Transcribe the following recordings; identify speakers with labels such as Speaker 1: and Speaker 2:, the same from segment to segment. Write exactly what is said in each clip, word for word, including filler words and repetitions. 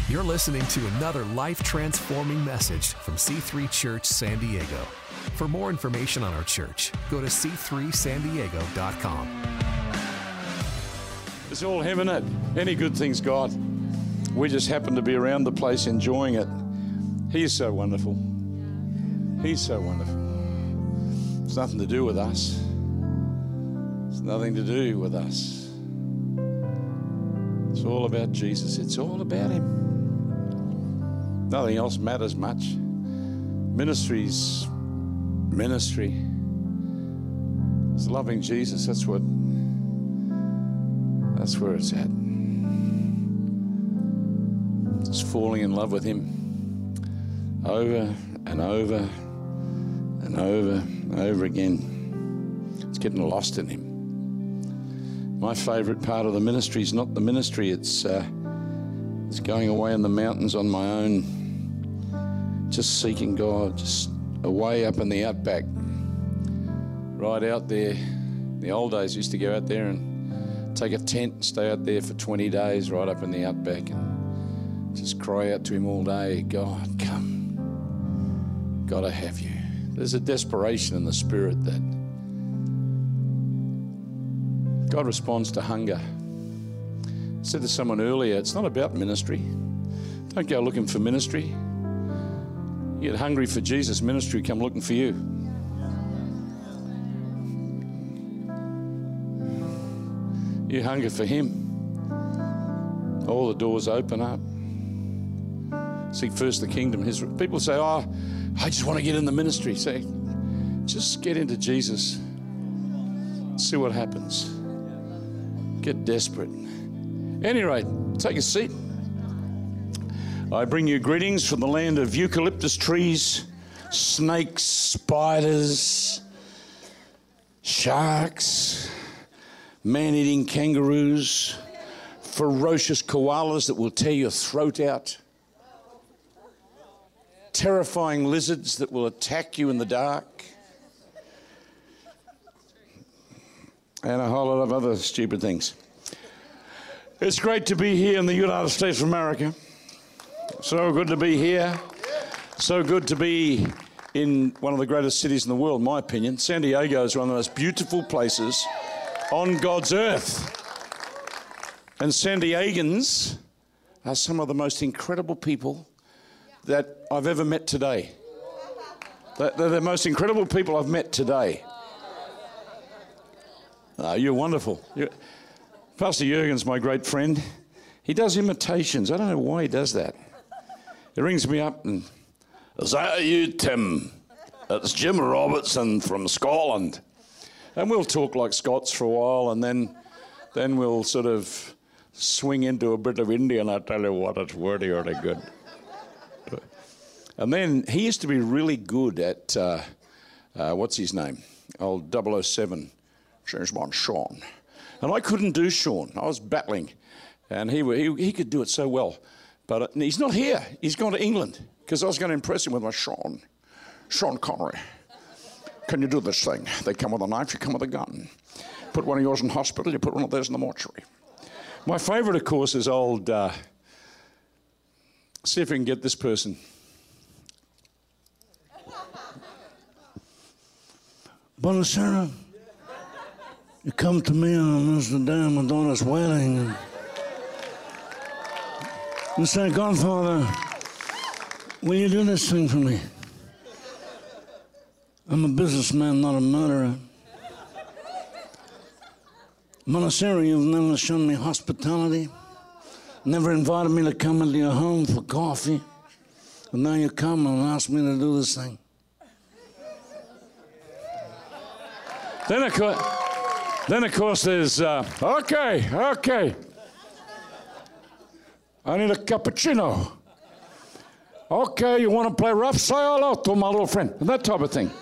Speaker 1: You're listening to another life-transforming message from C three Church San Diego. For more information on our church, go to c three san diego dot com.
Speaker 2: It's all him, isn't it? Any good thing's God. We just happen to be around the place enjoying it. He is so wonderful. He's so wonderful. It's nothing to do with us. It's nothing to do with us. It's all about Jesus. It's all about him. Nothing else matters much. Ministry's ministry. It's loving Jesus. That's what, that's where it's at. Just falling in love with him over and over and over and over again. It's getting lost in him. My favourite part of the ministry is not the ministry. It's, uh, it's going away in the mountains on my own, just seeking God, just away up in the outback, right out there. In the old days, I used to go out there and take a tent and stay out there for twenty days, right up in the outback, and just cry out to him all day, God, come. Gotta have you. There's a desperation in the spirit that God responds to hunger. I said to someone earlier, it's not about ministry. Don't go looking for ministry. You get hungry for Jesus, ministry come looking for you. You hunger for him, all the doors open up. Seek first the kingdom. His people say, oh, I just want to get in the ministry. Say, just get into Jesus. See what happens. Get desperate. Any rate, take a seat. I bring you greetings from the land of eucalyptus trees, snakes, spiders, sharks, man-eating kangaroos, ferocious koalas that will tear your throat out, terrifying lizards that will attack you in the dark, and a whole lot of other stupid things. It's great to be here in the United States of America. So good to be here. So good to be in one of the greatest cities in the world, in my opinion. San Diego is one of the most beautiful places on God's earth. And San Diegans are some of the most incredible people that I've ever met today. They're the most incredible people I've met today. Oh, you're wonderful. You're... Pastor Jurgen's my great friend. He does imitations. I don't know why he does that. He rings me up and, is that you, Tim? It's Jim Robertson from Scotland. And we'll talk like Scots for a while, and then then we'll sort of swing into a bit of Indian. I tell you what, it's wordy or good. And then he used to be really good at, uh, uh, what's his name? Old double oh seven, James Bond, Sean. And I couldn't do Sean. I was battling. And he, he, he could do it so well. But he's not here. He's gone to England because I was going to impress him with my Sean. Sean Connery. Can you do this thing? They come with a knife, you come with a gun. Put one of yours in hospital, you put one of theirs in the mortuary. My favourite, of course, is old... Uh, see if we can get this person. Buonasera. You come to me on this day of my daughter's wedding. And you say, Godfather, will you do this thing for me? I'm a businessman, not a murderer. Buonasera, you've never shown me hospitality, never invited me to come into your home for coffee, and now you come and ask me to do this thing. Then, of course, then, of course there's, uh, okay, okay. I need a cappuccino. Okay, you want to play rough? Say hello to my little friend. And that type of thing.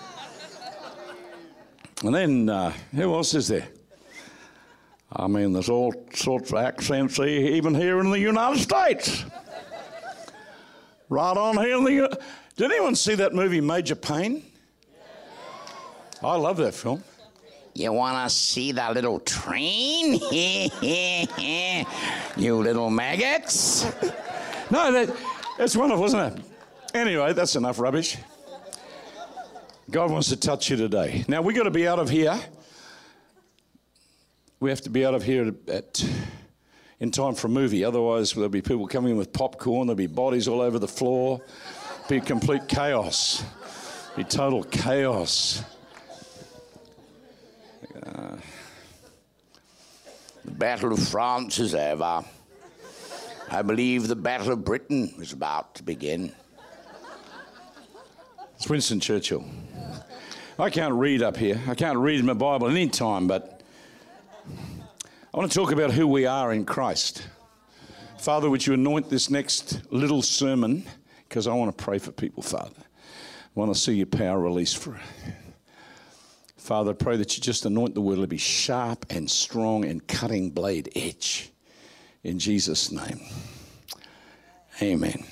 Speaker 2: And then, uh, who else is there? I mean, there's all sorts of accents even here in the United States. Right on here in the... U- Did anyone see that movie, Major Payne? I love that film.
Speaker 3: You want to see the little train? You little maggots.
Speaker 2: No, that, that's wonderful, isn't it? Anyway, that's enough rubbish. God wants to touch you today. Now, we've got to be out of here. We have to be out of here at, at in time for a movie. Otherwise, there'll be people coming in with popcorn. There'll be bodies all over the floor. Be complete chaos. Be total chaos. Uh,
Speaker 3: The Battle of France is over. I believe the Battle of Britain is about to begin.
Speaker 2: It's Winston Churchill. I can't read up here. I can't read in my Bible any time, but I want to talk about who we are in Christ. Father, would you anoint this next little sermon? Because I want to pray for people, Father. I want to see your power released for it. Father, I pray that you just anoint the word to be sharp and strong and cutting blade edge. In Jesus' name. Amen.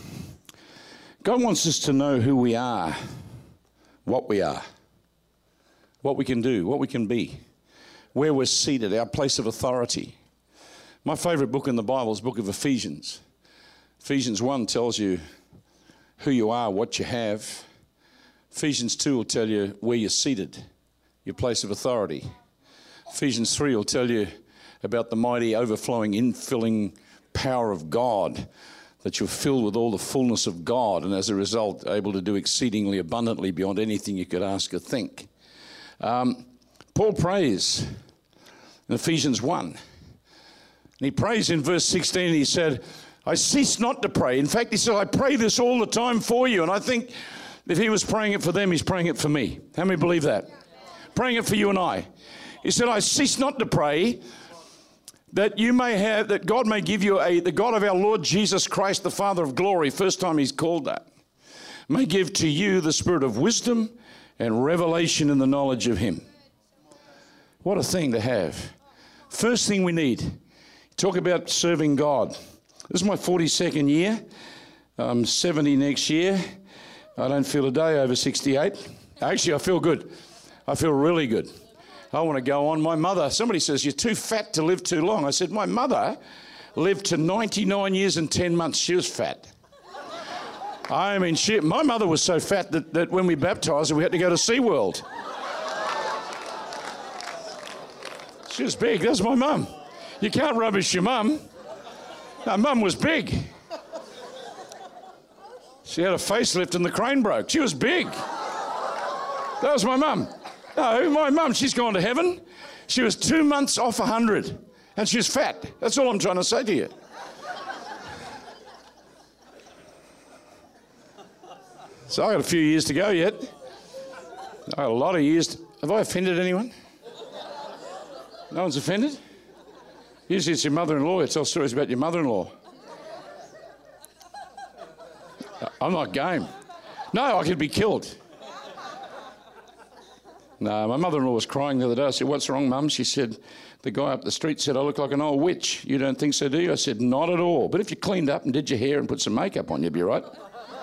Speaker 2: God wants us to know who we are, what we are, what we can do, what we can be, where we're seated, our place of authority. My favorite book in the Bible is the book of Ephesians. Ephesians one tells you who you are, what you have. Ephesians two will tell you where you're seated, your place of authority. Ephesians three will tell you about the mighty, overflowing, infilling power of God, that you're filled with all the fullness of God, and as a result, able to do exceedingly abundantly beyond anything you could ask or think. Um, Paul prays in Ephesians one. And he prays in verse sixteen, he said, I cease not to pray. In fact, he said, I pray this all the time for you. And I think if he was praying it for them, he's praying it for me. How many believe that? Praying it for you and I. He said, I cease not to pray that you may have, that God may give you a, the God of our Lord Jesus Christ, the Father of glory, first time he's called that, may give to you the spirit of wisdom and revelation in the knowledge of him. What a thing to have. First thing we need, talk about serving God. This is my forty-second year. I'm seventy next year. I don't feel a day over sixty-eight. Actually, I feel good. I feel really good. I want to go on. My mother, somebody says, you're too fat to live too long. I said, my mother lived to ninety-nine years and ten months. She was fat. I mean, she, my mother was so fat that, that when we baptised her, we had to go to SeaWorld. She was big. That's my mum. You can't rubbish your mum. No, mum was big. She had a facelift and the crane broke. She was big. That was my mum. No, my mum, she's gone to heaven. She was two months off one hundred, and she was fat. That's all I'm trying to say to you. So I got a few years to go yet. I got a lot of years. To... Have I offended anyone? No one's offended? Usually it's your mother-in-law. You tell stories about your mother-in-law. I'm not game. No, I could be killed. No, my mother-in-law was crying the other day. I said, what's wrong, Mum? She said, the guy up the street said, I look like an old witch. You don't think so, do you? I said, not at all. But if you cleaned up and did your hair and put some makeup on, you'd be right.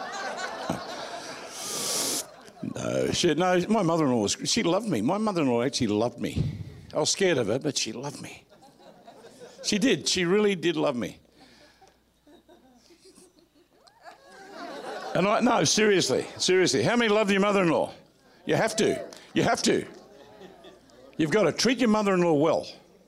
Speaker 2: No, she, no, my mother-in-law, was, she loved me. My mother-in-law actually loved me. I was scared of her, but she loved me. She did. She really did love me. And I, no, seriously, seriously. How many love your mother-in-law? You have to. You have to. You've got to treat your mother-in-law well.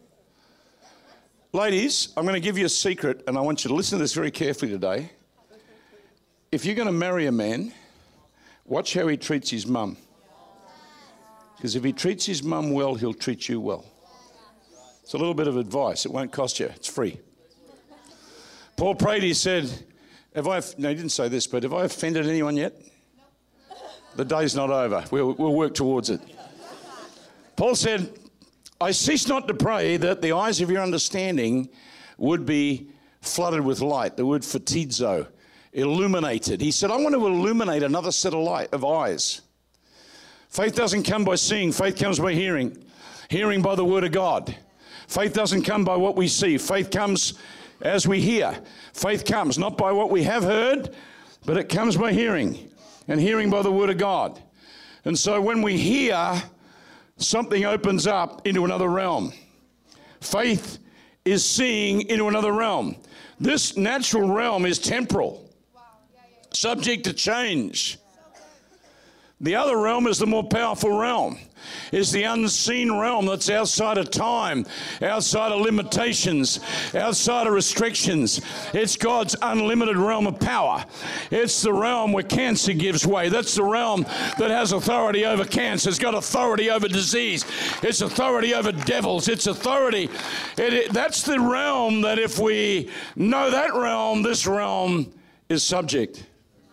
Speaker 2: Ladies, I'm going to give you a secret, and I want you to listen to this very carefully today. If you're going to marry a man, watch how he treats his mum. Because if he treats his mum well, he'll treat you well. It's a little bit of advice. It won't cost you. It's free. Paul prayed, he said, have I, no, he didn't say this, but have I offended anyone yet? The day's not over. We'll, we'll work towards it. Paul said, I cease not to pray that the eyes of your understanding would be flooded with light. The word phatizo, illuminated. He said, I want to illuminate another set of light of eyes. Faith doesn't come by seeing. Faith comes by hearing. Hearing by the word of God. Faith doesn't come by what we see. Faith comes as we hear. Faith comes not by what we have heard, but it comes by hearing. And hearing by the word of God. And so when we hear, something opens up into another realm. Faith is seeing into another realm. This natural realm is temporal, subject to change. The other realm is the more powerful realm. It's the unseen realm that's outside of time, outside of limitations, outside of restrictions. It's God's unlimited realm of power. It's the realm where cancer gives way. That's the realm that has authority over cancer. It's got authority over disease. It's authority over devils. It's authority. It, it, that's the realm that if we know that realm, this realm is subject.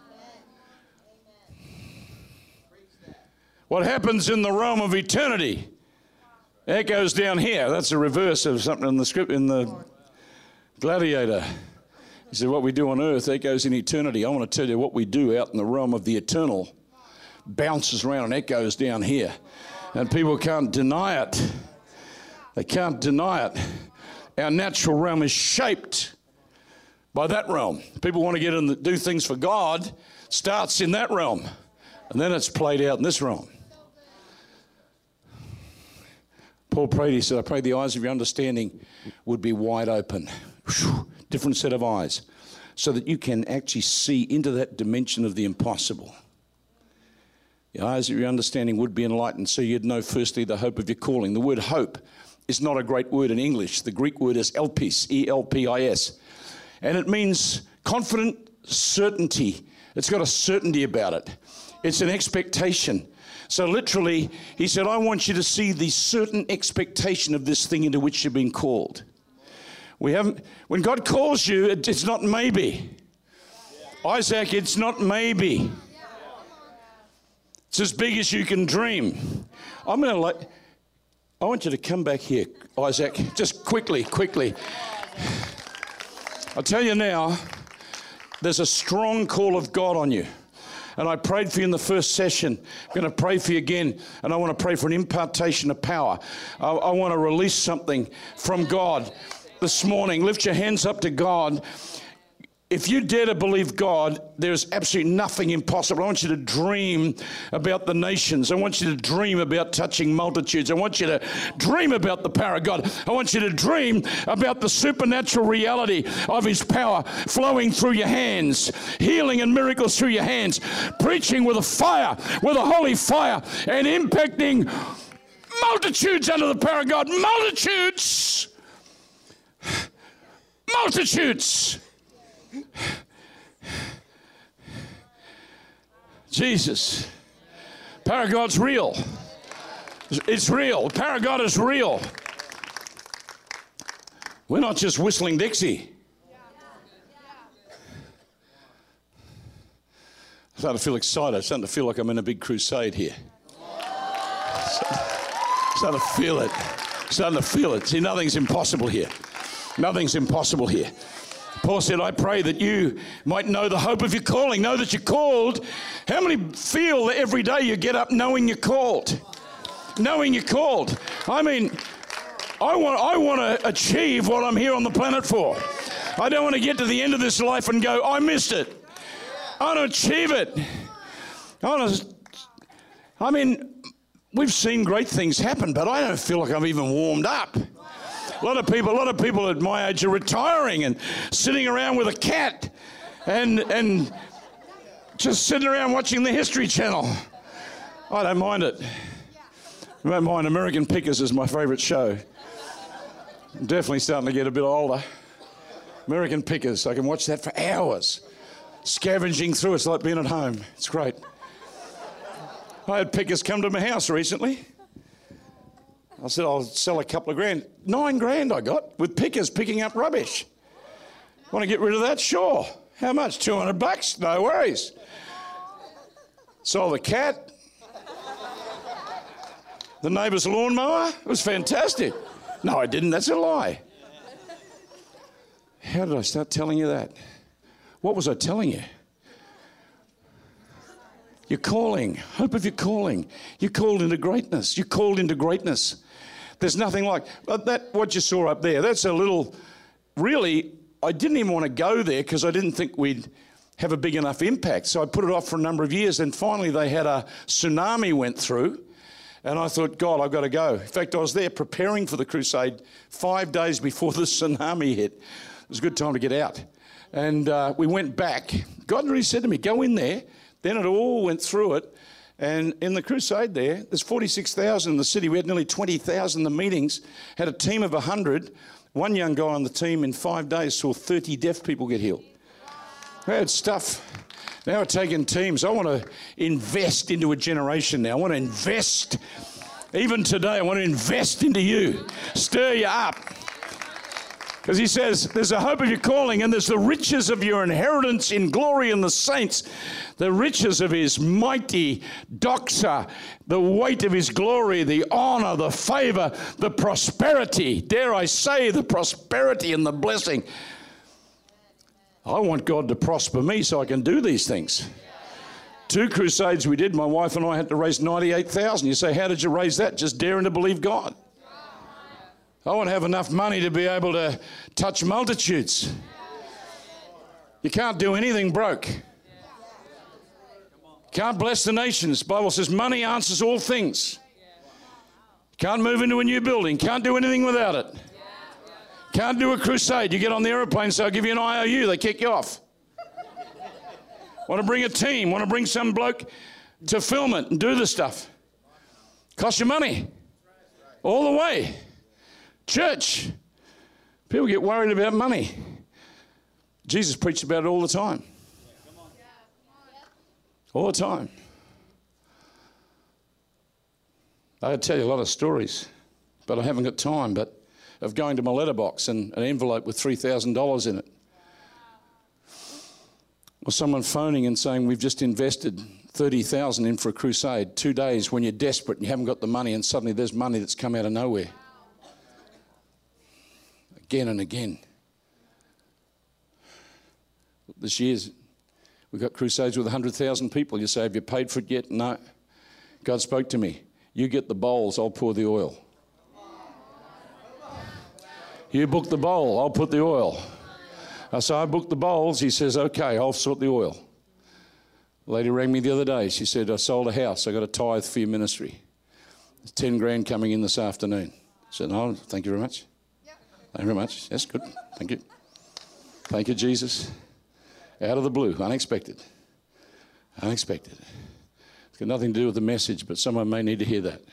Speaker 2: What happens in the realm of eternity echoes down here. That's a reverse of something in the script, in the Gladiator. He said, what we do on earth echoes in eternity. I want to tell you what we do out in the realm of the eternal bounces around and echoes down here. And people can't deny it. They can't deny it. Our natural realm is shaped by that realm. People want to get in and do things for God. Starts in that realm. And then it's played out in this realm. Paul prayed, he said, I pray the eyes of your understanding would be wide open. Whew, different set of eyes. So that you can actually see into that dimension of the impossible. The eyes of your understanding would be enlightened so you'd know firstly the hope of your calling. The word hope is not a great word in English. The Greek word is elpis, E L P I S. And it means confident certainty. It's got a certainty about it. It's an expectation. So literally, he said, I want you to see the certain expectation of this thing into which you've been called. We haven't, when God calls you, it, it's not maybe. Isaac, it's not maybe. It's as big as you can dream. I'm going to like, I want you to come back here, Isaac, just quickly, quickly. I'll tell you now, there's a strong call of God on you. And I prayed for you in the first session. I'm going to pray for you again. And I want to pray for an impartation of power. I, I want to release something from God this morning. Lift your hands up to God. If you dare to believe God, there's absolutely nothing impossible. I want you to dream about the nations. I want you to dream about touching multitudes. I want you to dream about the power of God. I want you to dream about the supernatural reality of His power flowing through your hands, healing and miracles through your hands, preaching with a fire, with a holy fire, and impacting multitudes under the power of God. Multitudes! Multitudes! Jesus, power of God's real. It's real. The power of God is real. We're not just whistling Dixie. I'm starting to feel excited. I'm starting to feel like I'm in a big crusade here. Starting to feel it. Starting to feel it. See, nothing's impossible here. Nothing's impossible here. Paul said, I pray that you might know the hope of your calling, know that you're called. How many feel that every day you get up knowing you're called? Knowing you're called. I mean, I want, I want to achieve what I'm here on the planet for. I don't want to get to the end of this life and go, I missed it. I want to achieve it. I want to, I mean, we've seen great things happen, but I don't feel like I'm even warmed up. A lot of people, a lot of people at my age are retiring and sitting around with a cat and and just sitting around watching the History Channel. I don't mind it. I don't mind. American Pickers is my favourite show. I'm definitely starting to get a bit older. American Pickers, I can watch that for hours. Scavenging through, it's like being at home. It's great. I had pickers come to my house recently. I said, I'll sell a couple of grand. Nine grand I got with pickers picking up rubbish. Want to get rid of that? Sure. How much? two hundred bucks? No worries. Sold the cat. The neighbour's lawnmower. It was fantastic. No, I didn't. That's a lie. How did I start telling you that? What was I telling you? Your calling. Hope of your calling. You're called into greatness. You're called into greatness. There's nothing like that. What you saw up there, that's a little, really, I didn't even want to go there because I didn't think we'd have a big enough impact. So I put it off for a number of years, and finally they had a tsunami went through, and I thought, God, I've got to go. In fact, I was there preparing for the crusade five days before the tsunami hit. It was a good time to get out. And uh, we went back. God really said to me, go in there. Then it all went through it. And in the crusade there, there's forty-six thousand in the city. We had nearly twenty thousand in the meetings. Had a team of one hundred. One young guy on the team in five days saw thirty deaf people get healed. We had stuff. Now we're taking teams. I want to invest into a generation now. I want to invest. Even today, I want to invest into you. Stir you up. Because he says, there's a hope of your calling and there's the riches of your inheritance in glory in the saints. The riches of his mighty doxa, the weight of his glory, the honor, the favor, the prosperity. Dare I say, the prosperity and the blessing. I want God to prosper me so I can do these things. Two crusades we did, my wife and I had to raise ninety-eight thousand. You say, how did you raise that? Just daring to believe God. I want to have enough money to be able to touch multitudes. You can't do anything broke. Can't bless the nations. The Bible says money answers all things. Can't move into a new building. Can't do anything without it. Can't do a crusade. You get on the aeroplane, so I'll give you an I O U. They kick you off. Want to bring a team. Want to bring some bloke to film it and do the stuff. Cost you money. All the way. Church. People get worried about money. Jesus preached about it all the time. All the time. I could tell you a lot of stories, but I haven't got time, but of going to my letterbox and an envelope with three thousand dollars in it. Or someone phoning and saying, we've just invested thirty thousand dollars in for a crusade. Two days when you're desperate and you haven't got the money and suddenly there's money that's come out of nowhere. Again and again. This year's, we've got crusades with one hundred thousand people. You say, have you paid for it yet? No. God spoke to me. You get the bowls, I'll pour the oil. You book the bowl, I'll put the oil. I said, I booked the bowls. He says, okay, I'll sort the oil. The lady rang me the other day. She said, I sold a house. I got a tithe for your ministry. There's ten grand coming in this afternoon. I said, no, thank you very much. Thank you very much. Yes, good. Thank you. Thank you, Jesus. Out of the blue, unexpected. Unexpected. It's got nothing to do with the message, but someone may need to hear that.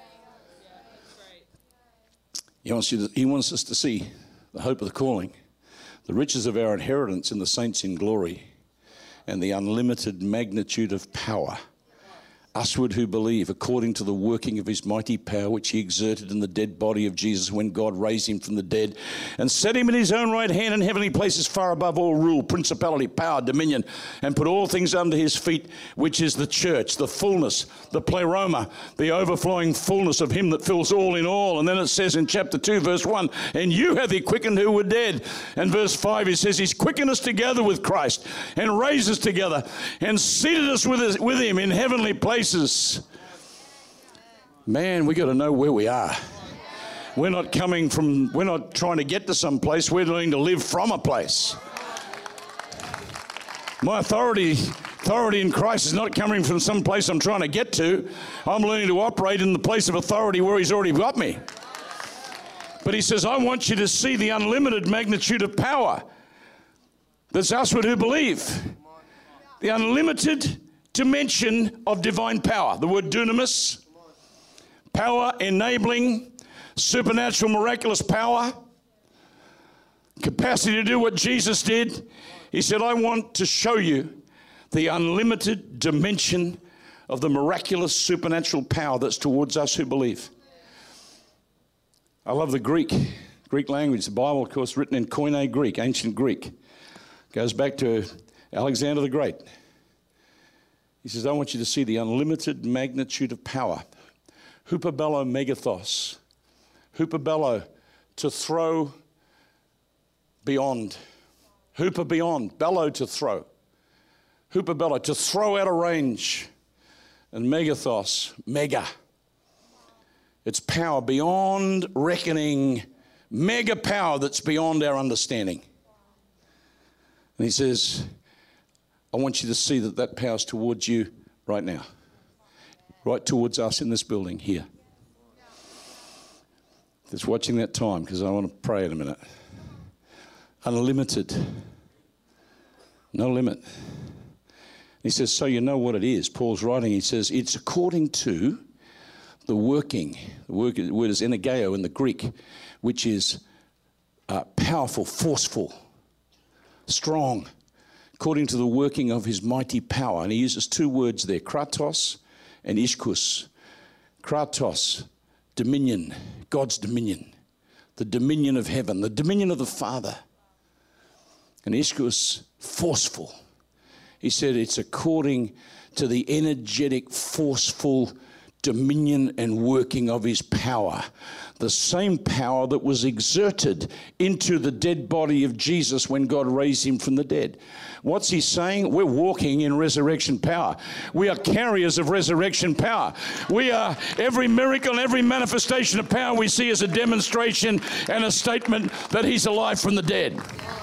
Speaker 2: He wants, you to, he wants us to see the hope of the calling, the riches of our inheritance in the saints in glory, and the unlimited magnitude of power. Usward who believe, according to the working of his mighty power, which he exerted in the dead body of Jesus when God raised him from the dead and set him in his own right hand in heavenly places far above all rule, principality, power, dominion, and put all things under his feet, which is the church, the fullness, the pleroma, the overflowing fullness of him that fills all in all. And then it says in chapter two, verse one, and you have he quickened who were dead. And verse five, he says, he's quickened us together with Christ and raised us together and seated us with, us, with him in heavenly places. Man, we got to know where we are. We're not coming from, we're not trying to get to some place, we're learning to live from a place. My authority, authority in Christ is not coming from some place I'm trying to get to. I'm learning to operate in the place of authority where he's already got me. But he says, I want you to see the unlimited magnitude of power. That's us who believe. The unlimited dimension of divine power. The word dunamis, power, enabling, supernatural, miraculous power, capacity to do what Jesus did. He said, I want to show you the unlimited dimension of the miraculous supernatural power that's towards us who believe. I love the Greek, Greek language. The Bible, of course, written in Koine Greek, ancient Greek. Goes back to Alexander the Great. He says, I want you to see the unlimited magnitude of power. Hupabello megathos. Hupabello, to throw beyond. Hooper beyond. Bellow, to throw. Hupabello, to throw out of range. And megathos, mega. It's power beyond reckoning. Mega power that's beyond our understanding. And he says, I want you to see that that power's towards you right now. Right towards us in this building here. Just watching that time because I want to pray in a minute. unlimited, no limit. He says, so you know what it is. Paul's writing, he says, it's according to the working. The word, the word is energeo in the Greek, which is uh, powerful, forceful, strong, according to the working of his mighty power. And he uses two words there, kratos and ischus. Kratos, dominion, God's dominion, the dominion of heaven, the dominion of the Father. And ischus, forceful. He said it's according to the energetic, forceful dominion and working of his power. The same power that was exerted into the dead body of Jesus when God raised him from the dead. What's he saying? We're walking in resurrection power. We are carriers of resurrection power. We are, every miracle, every manifestation of power we see as a demonstration and a statement that he's alive from the dead.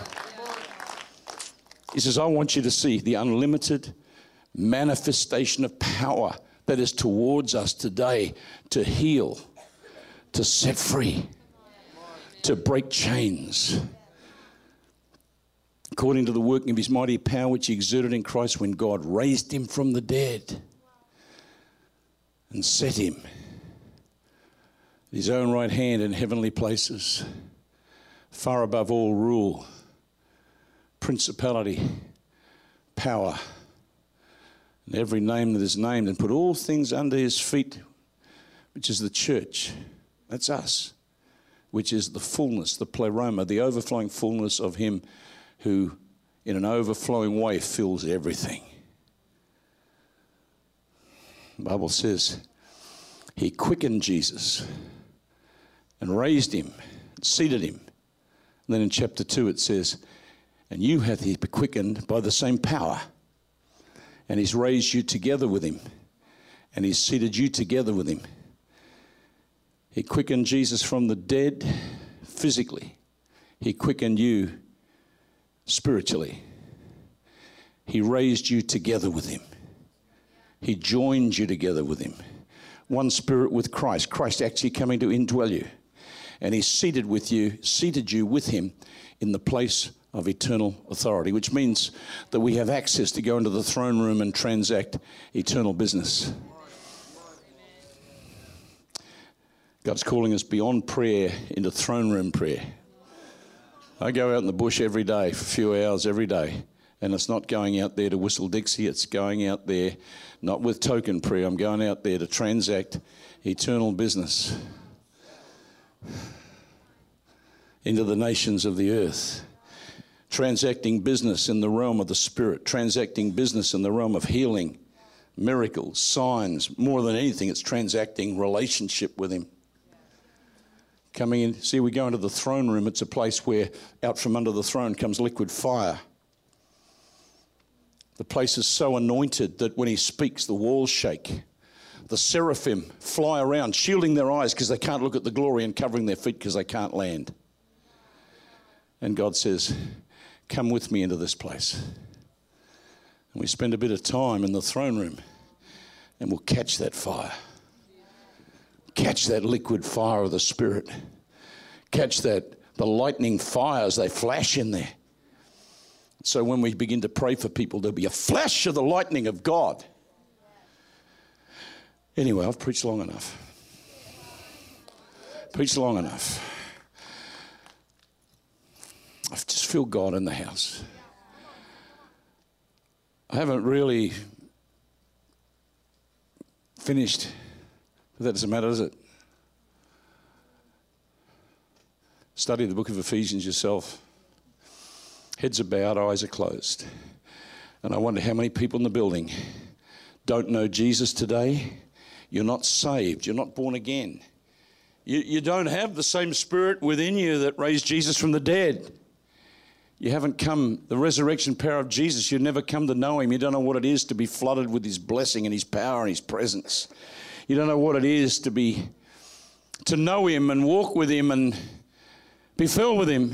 Speaker 2: He says, I want you to see the unlimited manifestation of power that is towards us today to heal, to set free, to break chains. According to the working of his mighty power which he exerted in Christ when God raised him from the dead and set him at his own right hand in heavenly places, far above all rule, principality, power, and every name that is named, and put all things under his feet, which is the church. That's us, which is the fullness, the pleroma, the overflowing fullness of him who in an overflowing way fills everything. The Bible says he quickened Jesus and raised him, seated him. And then in chapter two it says, and you hath he quickened by the same power. And he's raised you together with him. And he's seated you together with him. He quickened Jesus from the dead physically. He quickened you spiritually. He raised you together with him. He joined you together with him. One spirit with Christ. Christ actually coming to indwell you. And he's seated with you, seated you with him in the place of eternal authority, which means that we have access to go into the throne room and transact eternal business. God's calling us beyond prayer into throne room prayer. I go out in the bush every day for a few hours every day, and it's not going out there to whistle Dixie, it's going out there not with token prayer, I'm going out there to transact eternal business into the nations of the earth. Transacting business in the realm of the Spirit, transacting business in the realm of healing, miracles, signs. More than anything, it's transacting relationship with him. Coming in, see, we go into the throne room, it's a place where out from under the throne comes liquid fire. The place is so anointed that when he speaks, the walls shake. The seraphim fly around, shielding their eyes because they can't look at the glory, and covering their feet because they can't land. And God says, come with me into this place. And we spend a bit of time in the throne room and we'll catch that fire. Catch that liquid fire of the Spirit. Catch that, the lightning fires, they flash in there. So when we begin to pray for people, there'll be a flash of the lightning of God. Anyway, I've preached long enough. Preached long enough. I just feel God in the house. I haven't really finished, but that doesn't matter, does it? Study the book of Ephesians yourself. Heads are bowed, eyes are closed. And I wonder how many people in the building don't know Jesus today. You're not saved. You're not born again. You, you don't have the same Spirit within you that raised Jesus from the dead. You haven't come, the resurrection power of Jesus, you've never come to know him. You don't know what it is to be flooded with his blessing and his power and his presence. You don't know what it is to be, to know him and walk with him and be filled with him.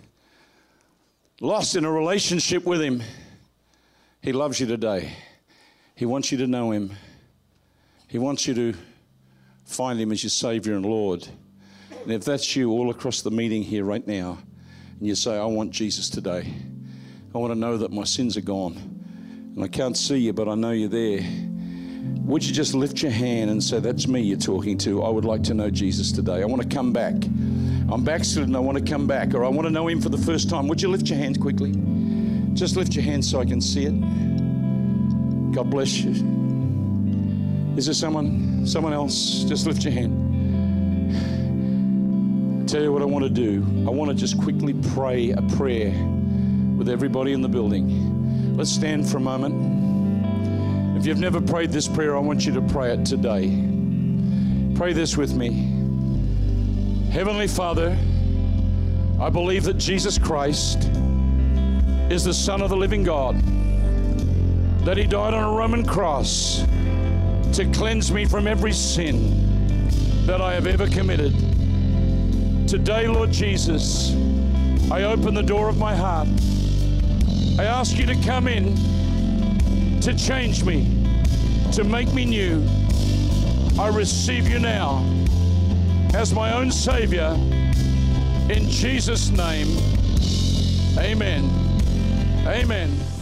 Speaker 2: Lost in a relationship with him. He loves you today. He wants you to know him. He wants you to find him as your Savior and Lord. And if that's you all across the meeting here right now, and you say, I want Jesus today. I want to know that my sins are gone. And I can't see you, but I know you're there. Would you just lift your hand and say, that's me you're talking to. I would like to know Jesus today. I want to come back. I'm backslidden. I want to come back, or I want to know him for the first time. Would you lift your hands quickly? Just lift your hands so I can see it. God bless you. Is there someone, someone else? Just lift your hand. I tell you what I want to do. I want to just quickly pray a prayer with everybody in the building. Let's stand for a moment. If you've never prayed this prayer, I want you to pray it today. Pray this with me. Heavenly Father, I believe that Jesus Christ is the Son of the living God, that he died on a Roman cross to cleanse me from every sin that I have ever committed. Today, Lord Jesus, I open the door of my heart. I ask you to come in, to change me, to make me new. I receive you now as my own Savior. In Jesus' name, amen. Amen.